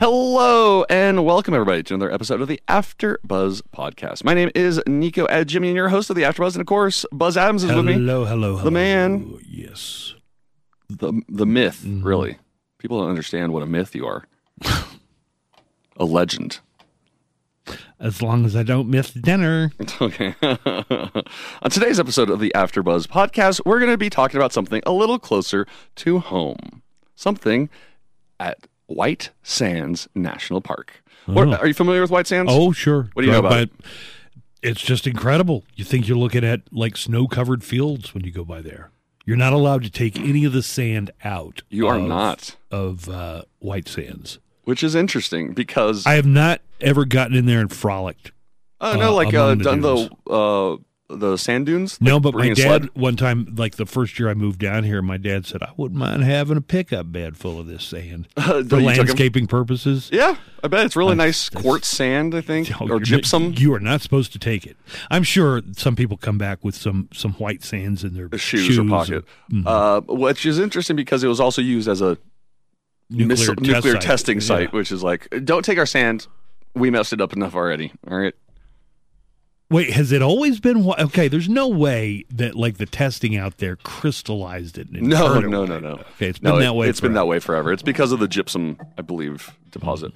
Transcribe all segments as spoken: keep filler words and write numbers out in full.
Hello and welcome everybody to another episode of the After Buzz podcast. My name is Nico Ed Jimmy and your host of the After Buzz, and of course, Buzz Adams is hello, with me. Hello, hello, The man. Yes. The the myth, Mhm. really. People don't understand what a myth you are. A legend. As long as I don't miss dinner. Okay. On today's episode of the After Buzz podcast, we're going to be talking about something a little closer to home. Something at White Sands National Park. What, Oh. are you familiar with White Sands? Oh, sure. What do you know about but it? It's just incredible. You think you're looking at like snow-covered fields when you go by there. You're not allowed to take any of the sand out. You are of, not. Of uh, White Sands. Which is interesting because... I have not ever gotten in there and frolicked. Oh, uh, no, like uh, uh, the done dunes. the uh, the sand dunes? No, Like but my bringing a dad, sled? one time, like the first year I moved down here, my dad said, I wouldn't mind having a pickup bed full of this sand Uh, for you took 'em? landscaping purposes. Yeah, I bet it's really That's- nice that's- quartz sand, I think, Oh, or you're- gypsum. You are not supposed to take it. I'm sure some people come back with some some white sands in their Shoes, or pocket. and- mhm. Uh, which is interesting because it was also used as a nuclear, missile, test nuclear site. testing site, Yeah. which is like, don't take our sand. We messed it up enough already. All right. Wait, has it always been whi- okay? There's no way that like the testing out there crystallized it. And No, turned it no, white. no, no. Okay, it's No, been it- that way. It's been that way forever. It's because of the gypsum, I believe, deposit.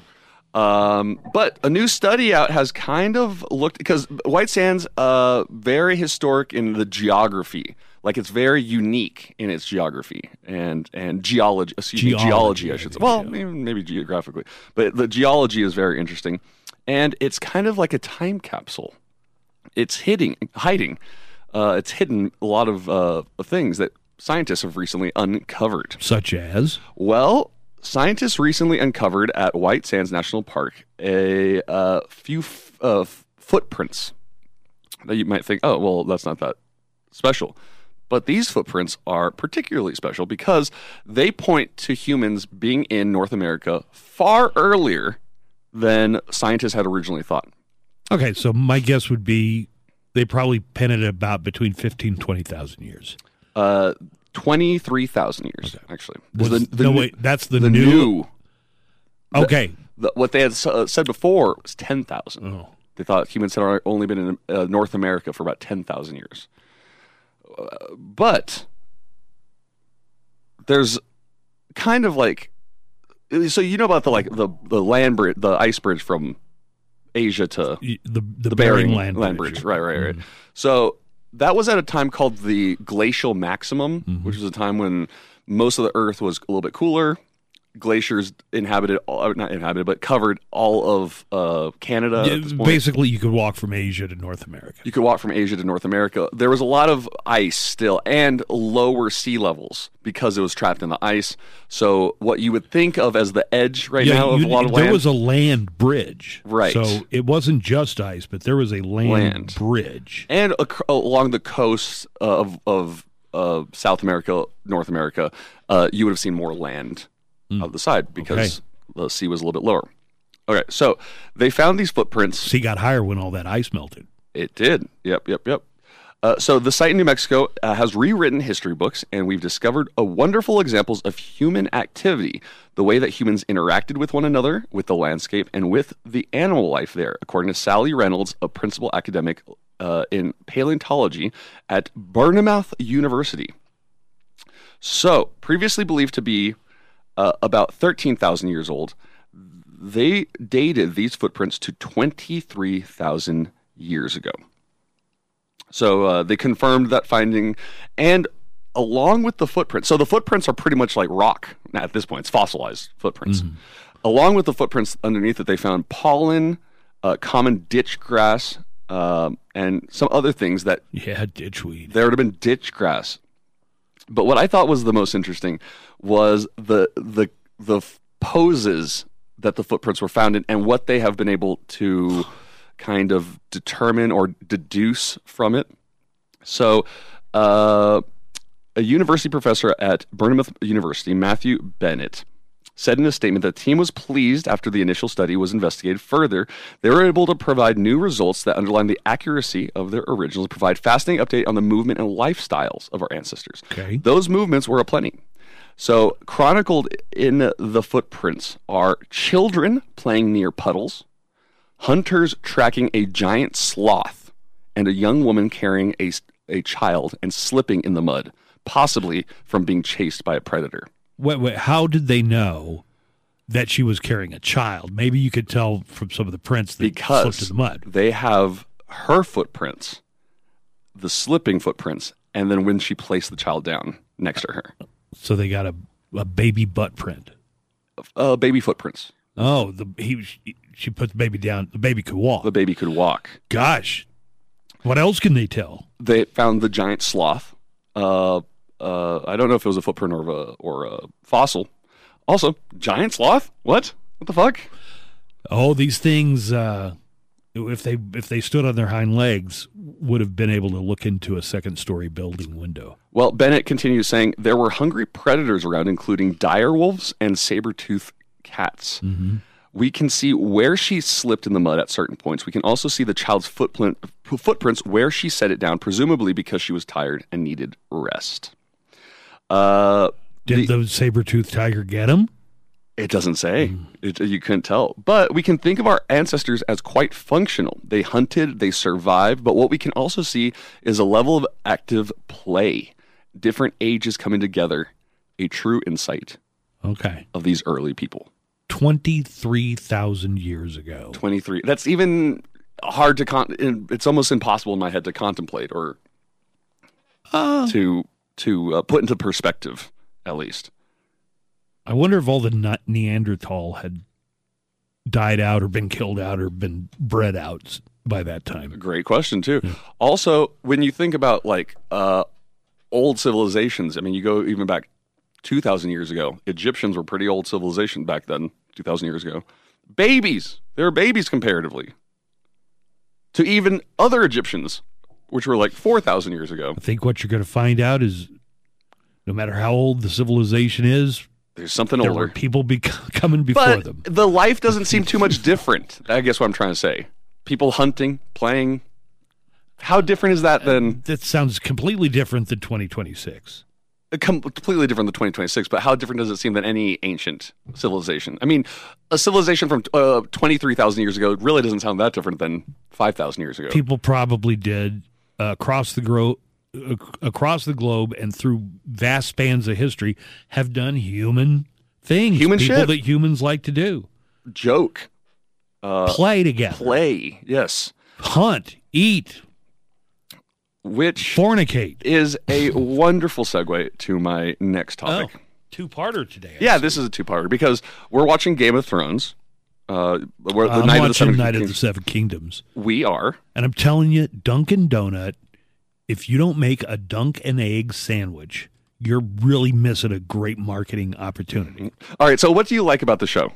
Um, but a new study out has kind of looked, because White Sands, uh, very historic in the geography. Like it's very unique in its geography and and geology. Excuse me, Geology, geology, I should say. Well, yeah. maybe, maybe geographically, but the geology is very interesting, and it's kind of like a time capsule. It's hiding, hiding. Uh, it's hidden a lot of uh, things that scientists have recently uncovered. Such as Well, scientists recently uncovered at White Sands National Park a uh, few f- uh, f- footprints that you might think, oh, well, that's not that special. But these footprints are particularly special because they point to humans being in North America far earlier than scientists had originally thought. okay, so my guess would be they probably penned it about between fifteen and twenty thousand years. Uh, twenty-three thousand years, actually. Was- The- the no, new- wait, that's the, the new. new Okay. the, what they had s- uh, said before was ten thousand. Oh. They thought humans had only been in uh, North America for about ten thousand years. Uh, but there's kind of like, so you know about the like the the land bridge, the ice bridge from Asia to Y- The, the, the Bering, Bering Land, Bridge. Right, right, right. Mhm. So that was at a time called the glacial maximum, Mhm. which was a time when most of the Earth was a little bit cooler. Glaciers inhabited, all, not inhabited, but covered all of uh, Canada Yeah, at this point. basically, you could walk from Asia to North America. You could walk from Asia to North America. There was a lot of ice still and lower sea levels because it was trapped in the ice. So what you would think of as the edge right now of you- a lot of there land. was a land bridge, Right. So it wasn't just ice, but there was a land, Land. bridge. and ac- along the coast of of uh, South America, North America, uh, you would have seen more land Mm. of the side because Okay. the sea was a little bit lower. Okay, so they found these footprints. Sea got higher when all that ice melted. It did. Yep, yep, yep. Uh, so the site in New Mexico uh, has rewritten history books, and we've discovered a wonderful examples of human activity, the way that humans interacted with one another, with the landscape, and with the animal life there, according to Sally Reynolds, a principal academic uh, in paleontology at Bournemouth University. So, previously believed to be uh, about thirteen thousand years old, they dated these footprints to twenty-three thousand years ago. So uh, they confirmed that finding, and along with the footprints, so the footprints are pretty much like rock at this point. It's fossilized footprints. Mm-hmm. Along with the footprints underneath it, they found pollen, uh, common ditch grass, um, and some other things that Yeah, ditchweed. there would have been ditch grass. But what I thought was the most interesting was the the the f- poses that the footprints were found in and what they have been able to kind of determine or deduce from it. So, uh, a university professor at Bournemouth University, Matthew Bennett, said in a statement that the team was pleased after the initial study was investigated further. They were able to provide new results that underline the accuracy of their originals, provide fascinating update on the movement and lifestyles of our ancestors. Okay. Those movements were aplenty. So, chronicled in the footprints are children playing near puddles, hunters tracking a giant sloth, and a young woman carrying a, a child and slipping in the mud, possibly from being chased by a predator. Wait, wait, how did they know that she was carrying a child? Maybe you could tell from some of the prints that Because slipped in the mud. They have her footprints, the slipping footprints, and then when she placed the child down next to her. So they got a, a baby butt print. Uh, baby footprints. Oh, the he she put the baby down. The baby could walk. The baby could walk. Gosh, what else can they tell? They found the giant sloth. Uh, uh, I don't know if it was a footprint or a, or a fossil. Also, giant sloth? What? What the fuck? Oh, these things, uh, if they if they stood on their hind legs, would have been able to look into a second-story building window. Well, Bennett continues saying there were hungry predators around, including dire wolves and saber-toothed cats. Mm-hmm. We can see where she slipped in the mud at certain points. We can also see the child's footprint, footprints where she set it down, presumably because she was tired and needed rest. Uh, Did the, the saber-toothed tiger get him? It doesn't say. Mm. It, you couldn't tell. But we can think of our ancestors as quite functional. They hunted, they survived, but what we can also see is a level of active play. Different ages coming together. A true insight okay. of these early people. twenty-three thousand years ago. twenty-three. That's even hard to con. It's almost impossible in my head to contemplate or uh, to to uh, put into perspective, at least. I wonder if all the Neanderthal had died out or been killed out or been bred out by that time. Great question, too. Yeah. Also, when you think about like uh, old civilizations, I mean, you go even back two thousand years ago. Egyptians were pretty old civilization back then, two thousand years ago. Babies. They were babies comparatively to even other Egyptians, which were like four thousand years ago. I think what you're going to find out is no matter how old the civilization is, there's something there older. were people be- coming before but them. The life doesn't seem too much different. I guess what I'm trying to say. People hunting, playing. How different is that than... Uh, that sounds completely different than twenty twenty-six. Com- completely different than twenty twenty-six, but how different does it seem than any ancient civilization? I mean, a civilization from uh, twenty-three thousand years ago really doesn't sound that different than five thousand years ago. People probably did uh, across the gro- uh, across the globe and through vast spans of history have done human things. Human people shit. that humans like to do. Joke. Uh, play together. Play, yes. Hunt, eat. Which fornicate is a wonderful segue to my next topic. Oh, two-parter today. I yeah, see. This is a two-parter because we're watching Game of Thrones. Uh, we're the I'm Night watching of the Seven Night Kingdoms. of the Seven Kingdoms. We are, and I'm telling you, Dunkin' Donut. If you don't make a dunk and egg sandwich, you're really missing a great marketing opportunity. All right, so what do you like about the show?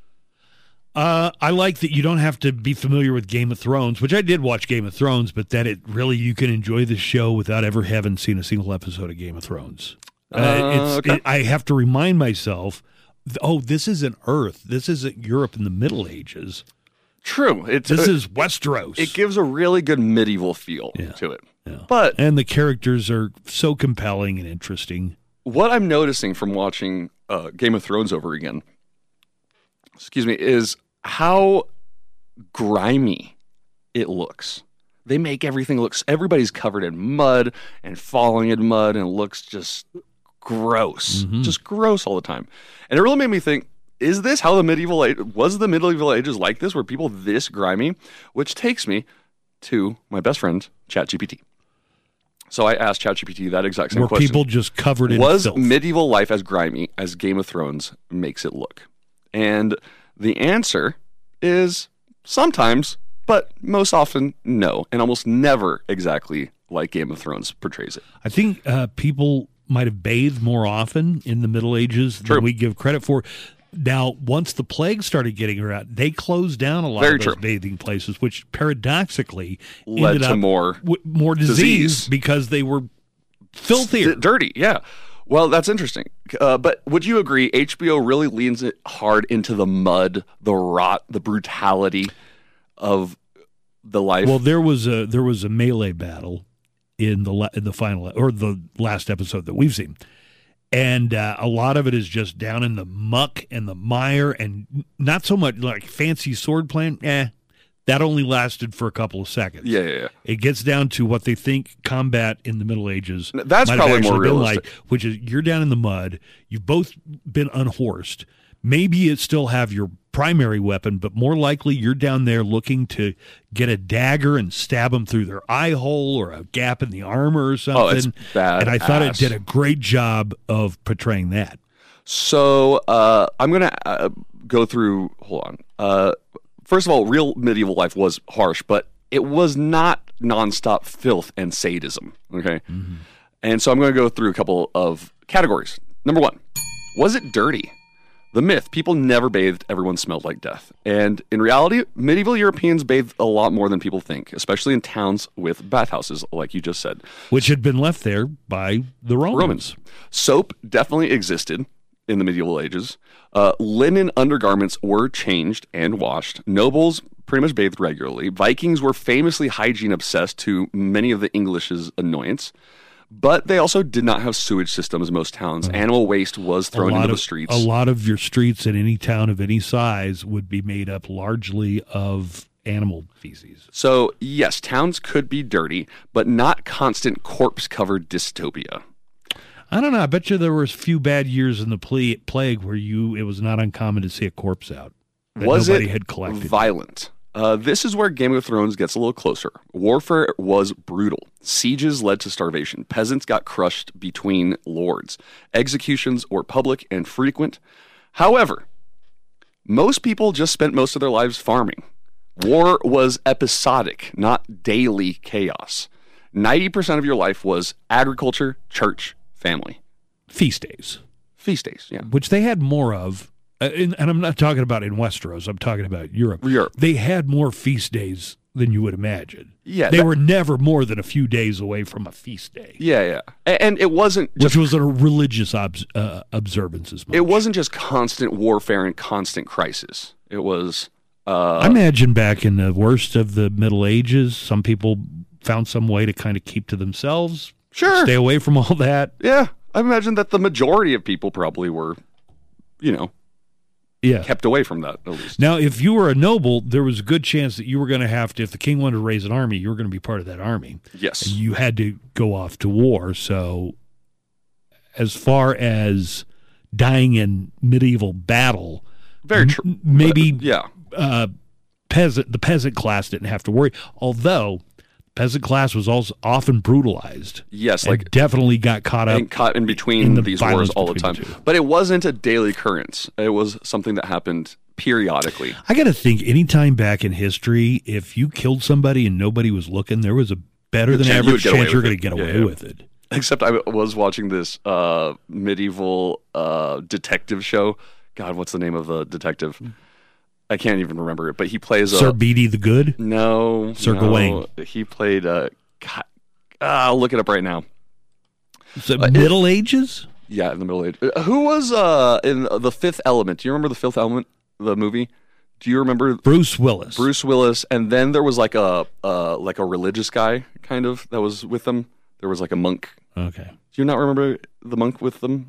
Uh, I like that you don't have to be familiar with Game of Thrones, which I did watch Game of Thrones, but that it really you can enjoy the show without ever having seen a single episode of Game of Thrones. Uh, uh, it's, okay. it, I have to remind myself, oh, this isn't Earth. This isn't Europe in the Middle Ages. True. It's, this uh, is Westeros. It gives a really good medieval feel yeah. to it. Yeah. But and the characters are so compelling and interesting. What I'm noticing from watching uh, Game of Thrones over again, excuse me, is how grimy it looks. They make everything looks, everybody's covered in mud and falling in mud and it looks just gross. Mm-hmm. Just gross all the time. And it really made me think, is this how the medieval age, was the medieval ages like this? Were people this grimy? Which takes me to my best friend, ChatGPT. So I asked ChatGPT that exact same Were question. Were people just covered in Was filth? medieval life as grimy as Game of Thrones makes it look? And the answer is sometimes, but most often no, and almost never exactly like Game of Thrones portrays it. I think uh, people might have bathed more often in the Middle Ages True. than we give credit for. Now, once the plague started getting around, they closed down a lot Very of those true. bathing places, which paradoxically led ended to up more w- more disease, disease because they were filthier, D- dirty. Yeah. Well, that's interesting. Uh, but would you agree H B O really leans it hard into the mud, the rot, the brutality of the life? Well, there was a there was a melee battle in the la- in the final or the last episode that we've seen, And uh, a lot of it is just down in the muck and the mire, and not so much like fancy sword playing. Eh, that only lasted for a couple of seconds. Yeah, yeah, yeah. It gets down to what they think combat in the Middle Ages. That's might probably have more actually been realistic. like, which is you're down in the mud. You've both been unhorsed. Maybe you still have your primary weapon, but more likely you're down there looking to get a dagger and stab them through their eye hole or a gap in the armor or something. Oh, it's bad. And I thought it did a great job of portraying that. So uh, I'm going to uh, go through, hold on. Uh, first of all, real medieval life was harsh, but it was not nonstop filth and sadism, okay? Mm-hmm. And so I'm going to go through a couple of categories. Number one, was it dirty? The myth, people never bathed, everyone smelled like death. And in reality, medieval Europeans bathed a lot more than people think, especially in towns with bathhouses, like you just said. Which had been left there by the Romans. Romans. Soap definitely existed in the medieval ages. Uh, linen undergarments were changed and washed. Nobles pretty much bathed regularly. Vikings were famously hygiene obsessed, to many of the English's annoyance. But they also did not have sewage systems in most towns. Mm. Animal waste was thrown into of, the streets. A lot of your streets in any town of any size would be made up largely of animal feces. So, yes, towns could be dirty, but not constant corpse-covered dystopia. I don't know. I bet you there were a few bad years in the ple- plague where you it was not uncommon to see a corpse out that was nobody it had collected. Violent? Uh, this is where Game of Thrones gets a little closer. Warfare was brutal. Sieges led to starvation. Peasants got crushed between lords. Executions were public and frequent. However, most people just spent most of their lives farming. War was episodic, not daily chaos. ninety percent of your life was agriculture, church, family. Feast days. Feast days, yeah. Which they had more of. Uh, in, and I'm not talking about in Westeros. I'm talking about Europe. Europe. They had more feast days than you would imagine. Yeah, they that, were never more than a few days away from a feast day. Yeah, yeah. And, and it wasn't just... Which was a religious ob- uh, observance as much. It wasn't just constant warfare and constant crisis. It was... Uh, I imagine back in the worst of the Middle Ages, some people found some way to kind of keep to themselves. Sure. Stay away from all that. Yeah. I imagine that the majority of people probably were, you know... Yeah. kept away from that, at least. Now, if you were a noble, there was a good chance that you were going to have to, if the king wanted to raise an army, you were going to be part of that army. Yes. And you had to go off to war. So, as far as dying in medieval battle, very true. M- maybe but, yeah. uh, peasant the peasant class didn't have to worry. Although peasant class was also often brutalized. Yes, like definitely got caught up and caught in between in the these wars all the time. The but it wasn't a daily occurrence. It was something that happened periodically. I got to think, any time back in history, if you killed somebody and nobody was looking, there was a better than average chance you're going to get away yeah, yeah. with it. Except I was watching this uh, medieval uh, detective show. God, what's the name of the detective? I can't even remember it, but he plays Sir a... Beatty the Good? No. Sir no. Gawain. He played... Uh, God, uh, I'll look it up right now. So uh, Middle it, Ages? Yeah, in the Middle Ages. Uh, who was uh, in The Fifth Element? Do you remember The Fifth Element, the movie? Do you remember... Bruce Willis. Bruce Willis, and then there was like a uh, like a religious guy, kind of, that was with them. There was like a monk. Okay. Do you not remember the monk with them?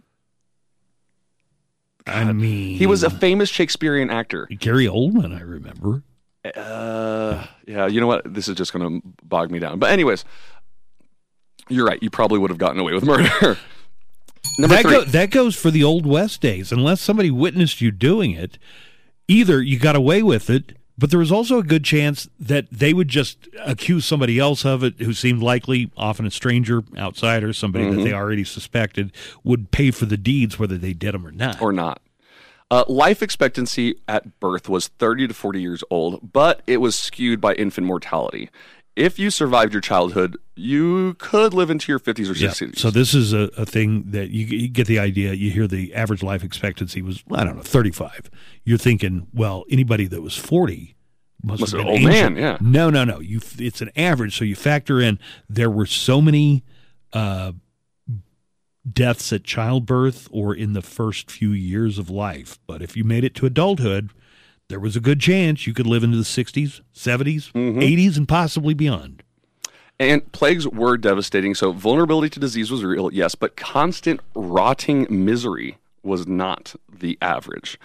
God. I mean... He was a famous Shakespearean actor. Gary Oldman, I remember. Uh, yeah, you know what? This is just going to bog me down. But anyways, you're right. You probably would have gotten away with murder. Number that, three. Go, that goes for the Old West days. Unless somebody witnessed you doing it, either you got away with it, but there was also a good chance that they would just accuse somebody else of it who seemed likely, often a stranger, outsider, somebody mm-hmm. that they already suspected, would pay for the deeds whether they did them or not. Or not. Uh, life expectancy at birth was thirty to forty years old, but it was skewed by infant mortality. If you survived your childhood, you could live into your fifties or sixties. Yeah. So this is a, a thing that you, you get the idea. You hear the average life expectancy was, I don't know, thirty-five. You're thinking, well, anybody that was forty must, must have been an old ancient. man, yeah. No, no, no. You, it's an average. So you factor in there were so many uh, deaths at childbirth or in the first few years of life. But if you made it to adulthood, there was a good chance you could live into the sixties, seventies, mm-hmm. eighties, and possibly beyond. And plagues were devastating. So vulnerability to disease was real, yes, but constant rotting misery was not the average.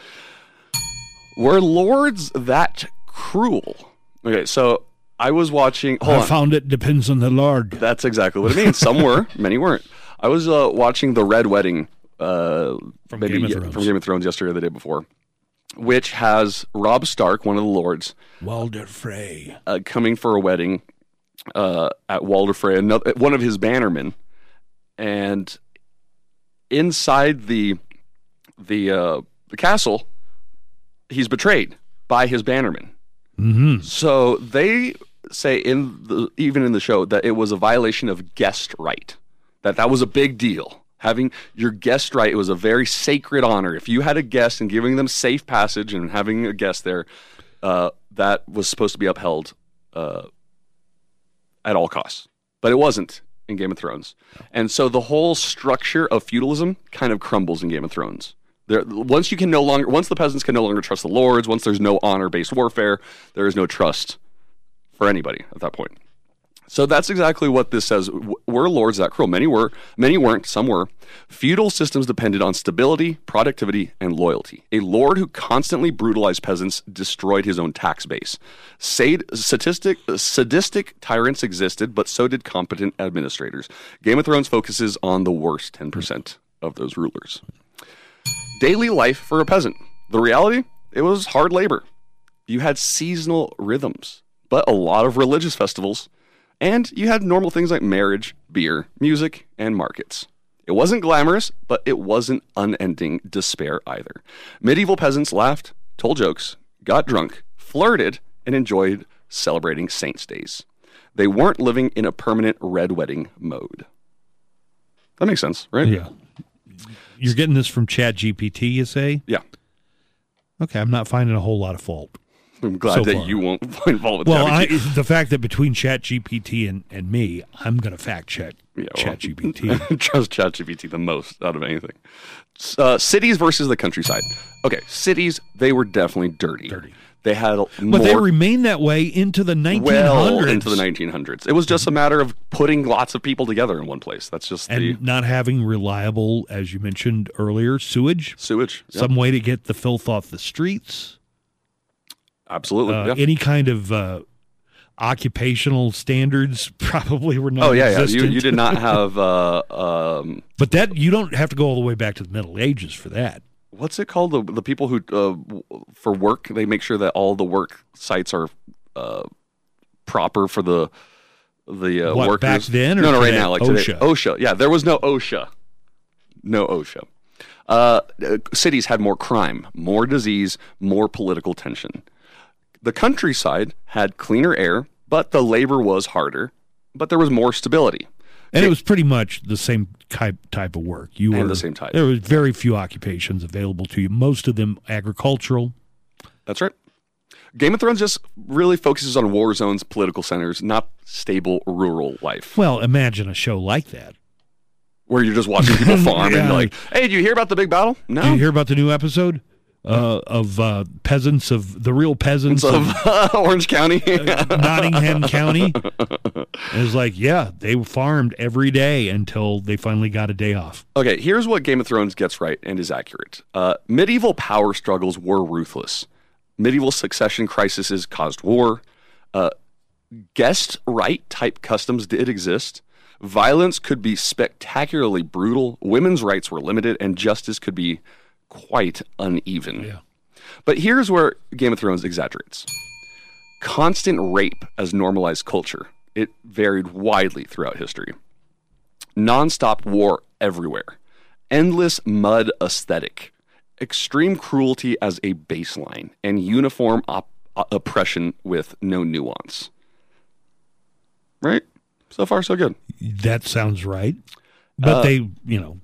Were lords that cruel? Okay, so I was watching. Hold I on. found it depends on the Lord. That's exactly what it means. Some were, many weren't. I was uh, watching The Red Wedding uh, From maybe Game of ye- Thrones. from Game of Thrones yesterday or the day before, which has Robb Stark, one of the lords, Walder Frey. uh, coming for a wedding uh, at Walder Frey, another, one of his bannermen, and inside the the uh, the castle, he's betrayed by his bannerman. Mm-hmm. So they say in the even in the show that it was a violation of guest right, that that was a big deal. Having your guest right, it was a very sacred honor. If you had a guest and giving them safe passage and having a guest there, uh, that was supposed to be upheld uh, at all costs. But it wasn't in Game of Thrones. And so the whole structure of feudalism kind of crumbles in Game of Thrones. There, once you can no longer, once the peasants can no longer trust the lords, once there's no honor-based warfare, there is no trust for anybody at that point. So that's exactly what this says. W- Were lords that cruel? Many were, many weren't, some were. Feudal systems depended on stability, productivity, and loyalty. A lord who constantly brutalized peasants destroyed his own tax base. Sad- sadistic, sadistic tyrants existed, but so did competent administrators. Game of Thrones focuses on the worst ten percent of those rulers. Daily life for a peasant. The reality? It was hard labor. You had seasonal rhythms, but a lot of religious festivals. And you had normal things like marriage, beer, music, and markets. It wasn't glamorous, but it wasn't unending despair either. Medieval peasants laughed, told jokes, got drunk, flirted, and enjoyed celebrating saints' days. They weren't living in a permanent red wedding mode. That makes sense, right? Yeah. You're getting this from Chat G P T, you say? Yeah. Okay, I'm not finding a whole lot of fault. I'm glad So that far. you won't find fault with Well, I, ChatGPT. the fact that between Chat G P T and, and me, I'm going to fact check Yeah, well, Chat G P T. Trust ChatGPT the most out of anything. Uh, cities versus the countryside. Okay, cities, they were definitely dirty. Dirty. They had more, But they remained that way into the nineteen hundreds. well into the nineteen hundreds. It was just a matter of putting lots of people together in one place. That's just and the not having reliable, as you mentioned earlier, sewage. sewage. Yep. Some way to get the filth off the streets. Absolutely. Uh, yeah. Any kind of uh, occupational standards probably were not Oh yeah, yeah. You, existent. you did not have uh, um, But that you don't have to go all the way back to the Middle Ages for that. what's it called? The the people who uh, w- for work, they make sure that all the work sites are uh, proper for the the uh, What, workers. back then or no, no, right today? now, like today. OSHA? OSHA. Yeah, there was no OSHA. No OSHA. Uh, uh, cities had more crime, more disease, more political tension. The countryside had cleaner air, but the labor was harder, but there was more stability. And it was pretty much the same type type of work. You And were the same type. There was very few occupations available to you. Most of them agricultural. That's right. Game of Thrones just really focuses on war zones, political centers, not stable rural life, Well, imagine a show like that. where you're just watching people farm and Yeah. you're like, hey, did you hear about the big battle? No. Did you hear about the new episode uh, of uh, peasants of the real peasants of of Orange County? Nottingham County? It was like, yeah, they farmed every day until they finally got a day off. Okay, here's what Game of Thrones gets right and is accurate. Uh, medieval power struggles were ruthless. Medieval succession crises caused war. Uh, guest right type customs did exist. Violence could be spectacularly brutal. Women's rights were limited, and justice could be quite uneven. Yeah. But here's where Game of Thrones exaggerates. Constant rape as normalized culture. It varied widely throughout history. Non-stop war everywhere. Endless mud aesthetic. Extreme cruelty as a baseline. And uniform op- oppression with no nuance. Right? So far, so good. That sounds right. But Uh, they, you know,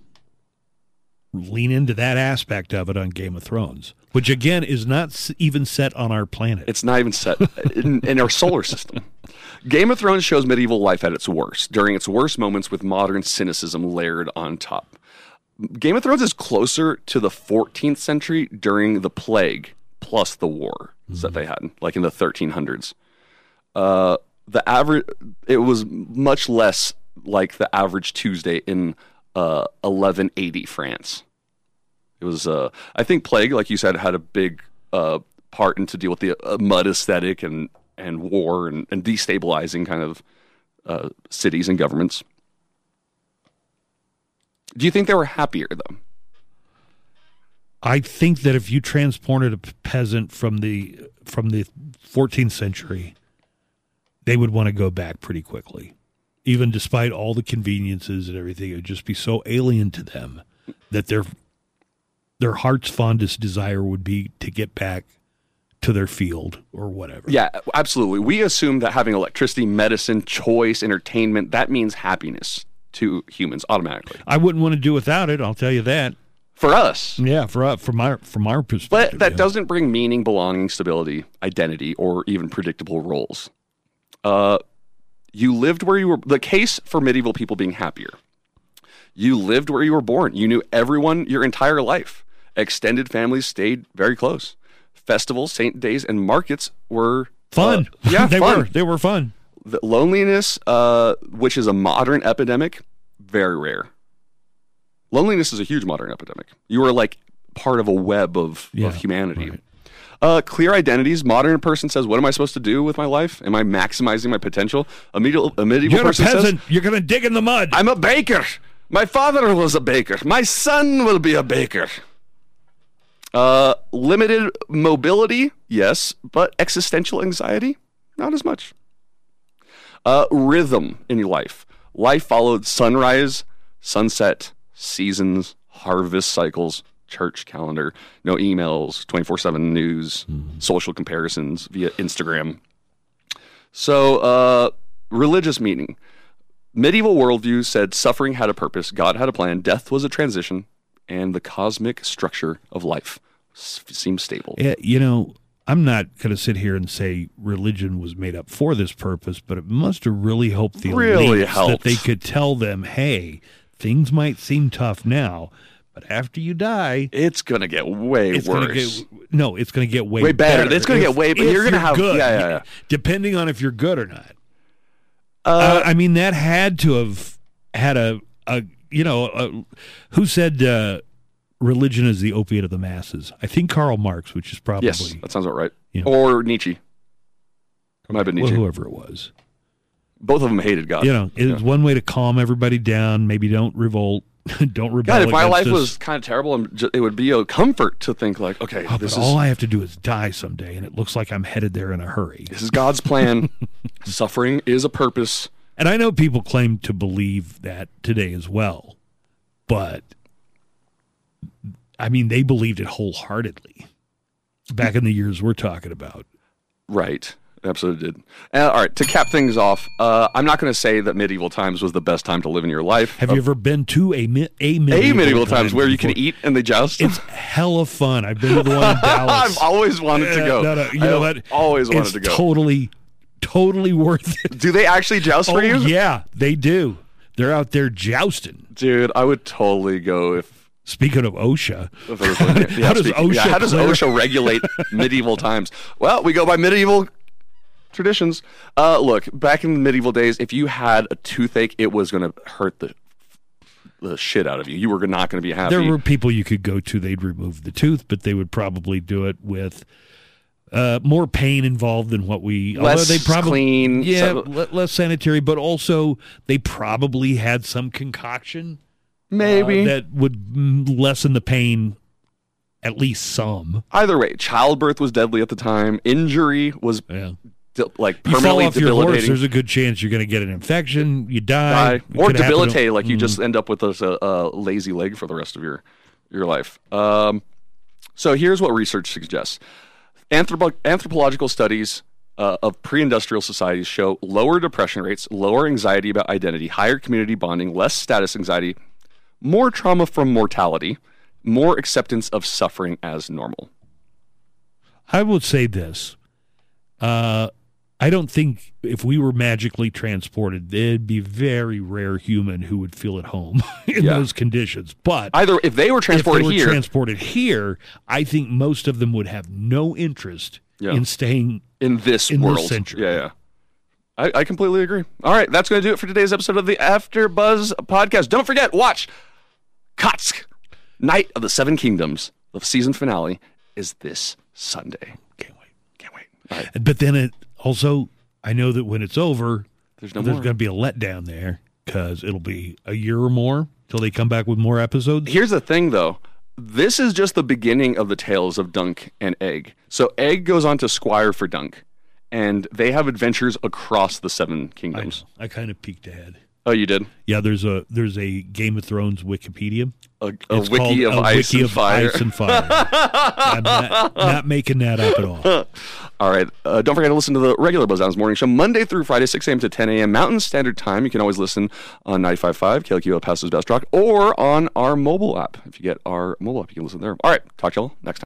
lean into that aspect of it on Game of Thrones, which again is not s- even set on our planet. It's not even set in, in our solar system. Game of Thrones shows medieval life at its worst, during its worst moments with modern cynicism layered on top. Game of Thrones is closer to the fourteenth century during the plague, plus the wars that they had, like in the thirteen hundreds. Uh, the average, it was much less like the average Tuesday in uh, eleven eighty France. It was, uh, I think plague, like you said, had a big uh, part in to deal with the uh, mud aesthetic and, and war and, and destabilizing kind of uh, cities and governments. Do you think they were happier, though? I think that if you transported a peasant from the from the fourteenth century, they would want to go back pretty quickly. Even despite all the conveniences and everything, it would just be so alien to them that their their heart's fondest desire would be to get back to their field or whatever. Yeah, absolutely. We assume that having electricity, medicine, choice, entertainment, that means happiness to humans automatically. I wouldn't want to do without it, I'll tell you that. For us. Yeah, for uh, from our from our perspective. But that yeah. doesn't bring meaning, belonging, stability, identity, or even predictable roles. Uh, you lived where you were. The case for medieval people being happier. You lived where you were born. You knew everyone your entire life. Extended families stayed very close. Festivals, saint days, and markets were fun. Uh, yeah, they fun. were. They were fun. The loneliness, uh, which is a modern epidemic, very rare. Loneliness is a huge modern epidemic. You are like part of a web of, yeah, of humanity. Right. Uh, clear identities. Modern person says, "What am I supposed to do with my life? Am I maximizing my potential?" A medieval, a medieval You're a person peasant. says, "You're going to dig in the mud." "I'm a baker. My father was a baker. My son will be a baker." Uh, limited mobility, yes, but existential anxiety, not as much. Uh, rhythm in your life. Life followed sunrise, sunset, seasons, harvest cycles, church calendar, no emails, twenty-four seven news, mm-hmm. social comparisons via Instagram. So, uh, religious meaning. Medieval worldview said suffering had a purpose, God had a plan, death was a transition, and the cosmic structure of life s- seems stable. Yeah, you know, I'm not going to sit here and say religion was made up for this purpose, but it must have really helped the really elites helped. that they could tell them, hey, things might seem tough now, but after you die, it's going to get way it's worse. Gonna get, no, it's going to get way, way better. better. It's going to get way better. You're going to have good, yeah, yeah, yeah. depending on if you're good or not. Uh, uh, I mean, that had to have had a, a you know, a, who said uh, religion is the opiate of the masses? I think Karl Marx, which is probably yes, that sounds about right. You know, or Nietzsche. It might have been Nietzsche. Well, whoever it was. Both of them hated God. You know, it's yeah. one way to calm everybody down. Maybe don't revolt. Don't rebel. God, if my life us. was kind of terrible, it would be a comfort to think like, okay, oh, this but is all I have to do is die someday, and it looks like I'm headed there in a hurry. This is God's plan. Suffering is a purpose. And I know people claim to believe that today as well, but I mean, they believed it wholeheartedly back in the years we're talking about. Right. Absolutely did. Uh, all right. To cap things off, uh, I'm not going to say that medieval times was the best time to live in your life. Have uh, you ever been to a, a medieval, a medieval time times where you before? can eat and they joust? It's hella fun. I've been to the one in Dallas. I've always wanted to go. No, no, you know I've what? Always wanted it's to go. Totally, totally worth it. Do they actually joust oh, for you? Yeah, they do. They're out there jousting. Dude, I would totally go if. Speaking of OSHA, if it was like, yeah, how does speaking, OSHA? Yeah, how does clear? OSHA regulate medieval times? Well, we go by medieval traditions. Uh, look, back in the medieval days, if you had a toothache, it was going to hurt the the shit out of you. You were not going to be happy. There were people you could go to; they'd remove the tooth, but they would probably do it with uh, more pain involved than what we. Less although they probably clean, yeah, so, l- less sanitary, but also they probably had some concoction, maybe uh, that would lessen the pain. At least some. Either way, childbirth was deadly at the time. Injury was. Yeah. Like you fall permanently off your debilitating. horse, there's a good chance you're going to get an infection. You die, die. Or debilitate, to, like mm. you just end up with a, a lazy leg for the rest of your your life. Um, so here's what research suggests: Anthropo- anthropological studies uh, of pre-industrial societies show lower depression rates, lower anxiety about identity, higher community bonding, less status anxiety, more trauma from mortality, more acceptance of suffering as normal. I would say this. Uh, I don't think if we were magically transported, there'd be very rare human who would feel at home in yeah. those conditions. But either if they were transported if they were here, transported here, I think most of them would have no interest yeah. in staying in this in world. this century. Yeah, yeah. I, I completely agree. All right, that's going to do it for today's episode of the AfterBuzz podcast. Don't forget, watch Kotsk, Night of the Seven Kingdoms. The season finale is this Sunday. Can't wait. Can't wait. All right. But then it also, I know that when it's over, There's no there's more. going to be a letdown there because it'll be a year or more till they come back with more episodes. Here's the thing, though. This is just the beginning of the tales of Dunk and Egg. So Egg goes on to squire for Dunk, and they have adventures across the Seven I, Kingdoms. know. I kind of peeked ahead. Oh, you did? Yeah, there's a there's a Game of Thrones Wikipedia. A, a It's wiki called of a ice wiki and of fire. Ice and fire. I'm not, not making that up at all. All right. Uh, don't forget to listen to the regular Buzz Adams Morning Show Monday through Friday, six a.m. to ten a.m. Mountain Standard Time. You can always listen on ninety-five point five K L Q El Paso's Best Rock or on our mobile app. If you get our mobile app, you can listen there. All right. Talk to y'all next time.